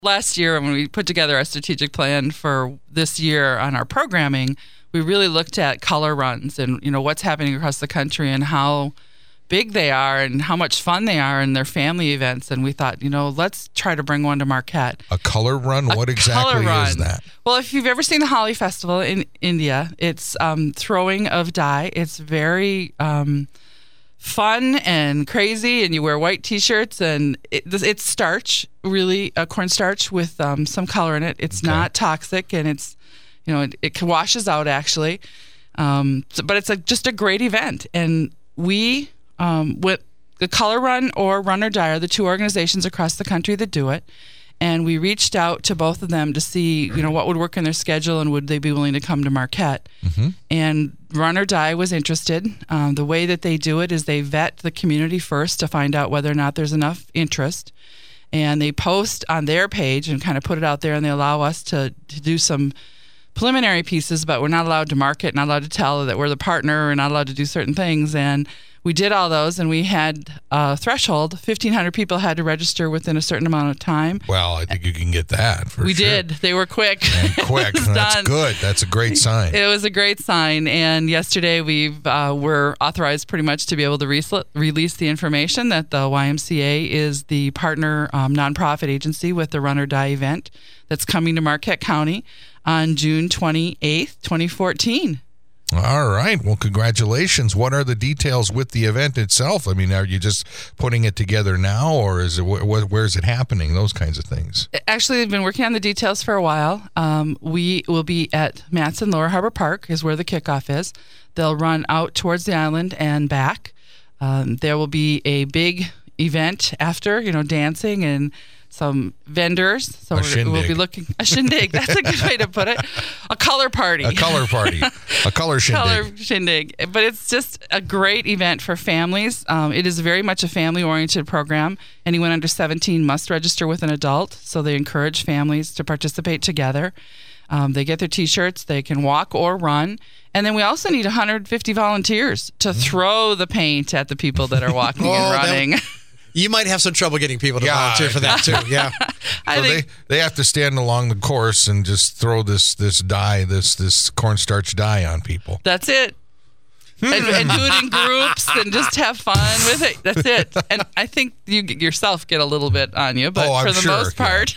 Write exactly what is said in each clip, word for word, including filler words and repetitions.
last year when we put together our strategic plan for this year on our programming, we really looked at color runs and, you know, what's happening across the country and how big they are and how much fun they are and their family events. And we thought, you know, let's try to bring one to Marquette. A color run? A what exactly run. is that? Well, if you've ever seen the Holi Festival in India, it's um, throwing of dye. It's very um, fun and crazy, and you wear white T-shirts, and it, it's starch, really, uh, cornstarch with um, some color in it. It's Okay. not toxic, and it's, you know, it, it washes out, actually. Um, so, but it's a, just a great event. And we, um, with the Color Run or Run or Die are the two organizations across the country that do it. And we reached out to both of them to see, you know, what would work in their schedule and would they be willing to come to Marquette. Mm-hmm. And Run or Die was interested. Um, the way that they do it is they vet the community first to find out whether or not there's enough interest. And they post on their page and kind of put it out there, and they allow us to, to do some preliminary pieces, but we're not allowed to market, not allowed to tell that we're the partner, we're not allowed to do certain things. And we did all those, and we had a threshold. fifteen hundred people had to register within a certain amount of time. Well, I think you can get that for we sure. did. They were quick. And quick. That's done. good. That's a great sign. It was a great sign. And yesterday we uh, were authorized pretty much to be able to re- release the information that the Y M C A is the partner um, nonprofit agency with the Run or Die event that's coming to Marquette County on June twenty-eighth, twenty fourteen. All right. Well, congratulations. What are the details with the event itself? I mean, are you just putting it together now, or is it wh- wh- where is it happening? Those kinds of things. Actually, we've been working on the details for a while. Um, we will be at Matson Lower Harbor Park is where the kickoff is. They'll run out towards the island and back. Um, there will be a big event after, you know, dancing and some vendors. So A we're, shindig. we'll be looking a shindig. That's a good way to put it. A color party. A color party. A color shindig. Color shindig. But it's just a great event for families. Um, it is very much a family-oriented program. Anyone under seventeen must register with an adult, so they encourage families to participate together. Um, they get their T-shirts. They can walk or run. And then we also need one hundred fifty volunteers to throw the paint at the people that are walking Oh, and that- running. You might have some trouble getting people to Yeah. volunteer for that too. Yeah. I So think they, they have to stand along the course and just throw this this dye, this this cornstarch dye on people. that's it. and, and do it in groups and just have fun with it. That's it. And I think you get- yourself get a little bit on you, but Oh, I'm for the sure, most yeah. part.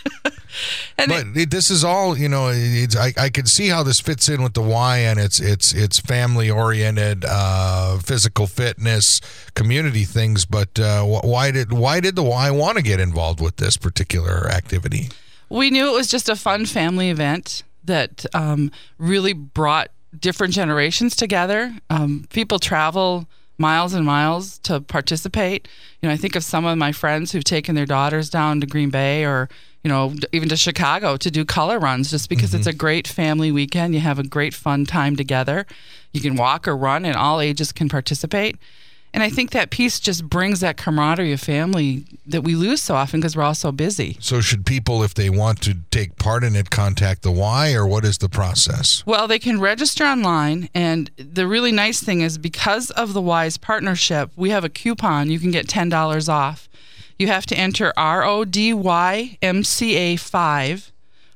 and But it, this is all, you know. It's, I, I can see how this fits in with the Y, and it's it's it's family oriented, uh, physical fitness, community things. But uh, wh- why did why did the Y want to get involved with this particular activity? we knew it was just a fun family event that um, really brought different generations together. Um, people travel miles and miles to participate. You know, I think of some of my friends who've taken their daughters down to Green Bay or, you know, even to Chicago to do color runs just because Mm-hmm. it's a great family weekend. You have a great fun time together. You can walk or run and all ages can participate. And I think that piece just brings that camaraderie of family that we lose so often because we're all so busy. So should people, if they want to take part in it, contact the Y, or what is the process? Well, they can register online, and the really nice thing is because of the Wise partnership, we have a coupon. You can get ten dollars off. You have to enter R O D Y M C A five,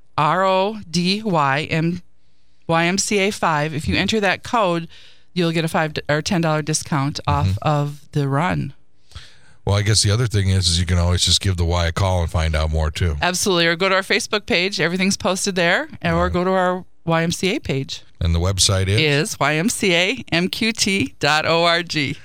R O D Y M Y M C A five. If you enter that code, you'll get a five or ten dollars discount off Mm-hmm. of the run. Well, I guess the other thing is, is you can always just give the Y a call and find out more too. Absolutely. Or go to our Facebook page. Everything's posted there. Or go to our Y M C A page. And the website is? Is Y M C A M Q T dot org.